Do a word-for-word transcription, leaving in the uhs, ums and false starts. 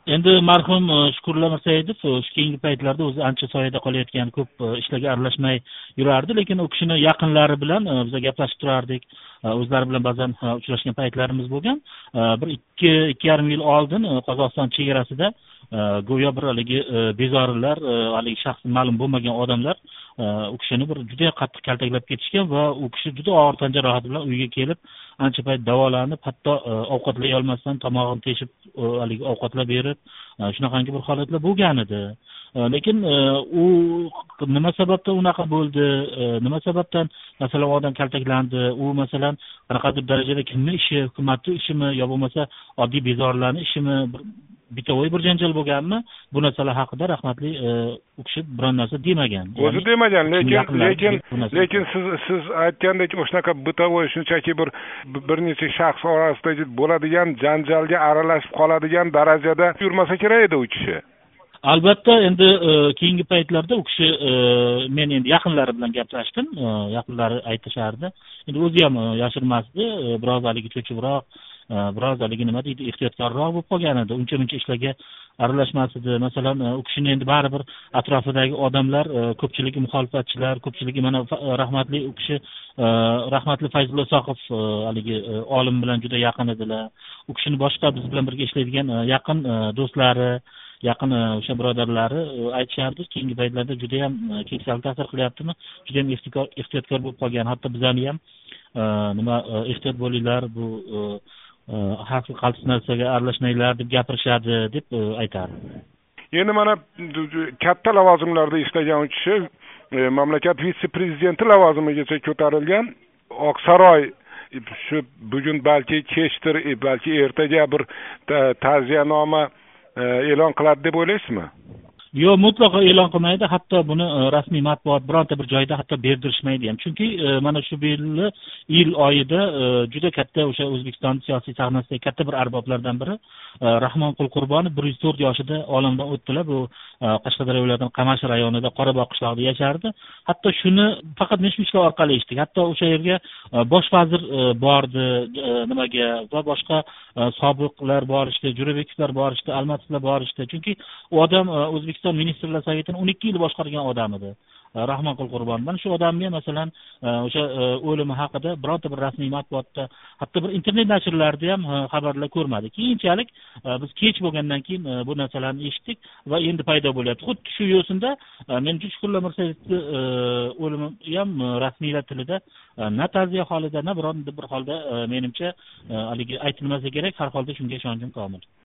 Endi marhum Shukurullo Mirsaidov shu keyingi paytlarda o'zi ancha soyada qolayotgan, ko'p ishlarga aralashmay yurardi, lekin u kishini yaqinlari bilan biz gaplashib turardik. O'zlari bilan ba'zan uchrashgan paytlarimiz bo'lgan. Bir ikki ikki yarim yil oldin Qozog'iston chegarasida go'yo bir haligi bezorilar, haligi shaxsi ma'lum bo'lmagan odamlar u kishini bir juda qattiq kaltaklab ketishgan va u kishi juda og'ir tan jarohati bilan uyga kelib, ancha payt davolanib, hatto ovqatlay olmasdan tomog'ini teshib haligi ovqatlab berib, shunaqangi bir holatlar bo'lgan edi. Lekin u nima sababdan unaqa bo'ldi, nima sababdan masalan odam kaltaklandi, u masalan qanaqadir darajada kimning ishi, hukumatning ishimi yo bo'lmasa oddiy bezorilarning ishimi, bitovoy bir janjal bo'lganmi? Bu narsalar haqida rahmatli u kishi biron narsa demagan. O'zi demagan, lekin lekin lekin siz siz aytgandek o'shanaqa bitovoy shunchaki bir bir necha shaxs orasida bo'ladigan janjalga aralashib qoladigan darajada yurmasa kerak edi u kishi. Albatta, endi keyingi paytlarda u kishi men endi yaqinlari bilan gaplashdim, yaqinlari aytishardi. Endi o'zi ham yashirmasdi, biroz haligi cho'chibroq, biroz haligi nima deydi, ehtiyotkorroq bo'lib qolgan edi. Uncha-muncha ishlarga aralashmas edi. Masalan, u kishini endi baribir atrofidagi odamlar, ko'pchiligi muxolifatchilar, ko'pchiligi mana rahmatli u kishi rahmatli Fayzullo Soqov haligi olim bilan juda yaqin edilar. U kishini boshqa biz bilan birga ishlaydigan yaqin do'stlari, yaqin o'sha birodarlari aytishardi, keyingi paytlarda juda ham keksalik ta'sir qilyaptimi, juda ham ehtiyotkor bo'lib qolgan. Hatto bizani ham nima ehtiyot bo'linglar, bu xalqni qaltis narsaga aralashmanglar deb gapirishadi deb aytardi. Endi mana katta lavozimlarda ishlagan kishi mamlakat vitse-prezidenti lavozimigacha ko'tarilgan. Oqsaroy shu bugun balki kechdir, balki ertaga bir ta'ziyanoma e'lon qiladi deb o'ylaysizmi? Yo'q, mutlaqo e'lon qilmaydi. Hatto buni rasmiy matbuot bironta bir joyda hatto berdirishmaydi ham. Chunki mana shu yil iyul oyida juda katta o'sha O'zbekiston siyosiy sahnasidagi katta bir arboblardan biri Rahmon Qulqurbonov bir yuz to'rt yoshida olamdan o'tdilar. Bu Qashqadaryo viloyatining Qamashi rayonida Qorabog' qishlog'ida yashardi. Hatto shuni faqat mish-mishlar orqali eshitdik. Hatto o'sha yerga bosh vazir bordi, nimaga va boshqa sobiqlar borishdi, Jo'rabekovlar borishdi, Almatovlar borishdi. Chunki u odam O'zbekiston Ministrlar Sovetini o'n ikki yil boshqargan odam edi. Rahmon Qulqurbon. Mana shu odamga masalan o'sha o'limi haqida bironta bir rasmiy matbuotda, hatto bir internet nashrlarida ham xabarlar ko'rmadik. Keyinchalik biz kech bo'lgandan keyin bu narsalarni eshitdik va endi paydo bo'lyapti. Xuddi shu yo'sinda men Shukurullo Mirsaidovning o'limi ham rasmiylar tilida na ta'ziya holida, na biron bir holda menimcha haligi aytilmasa kerak, har holda shunga ishonchim komil.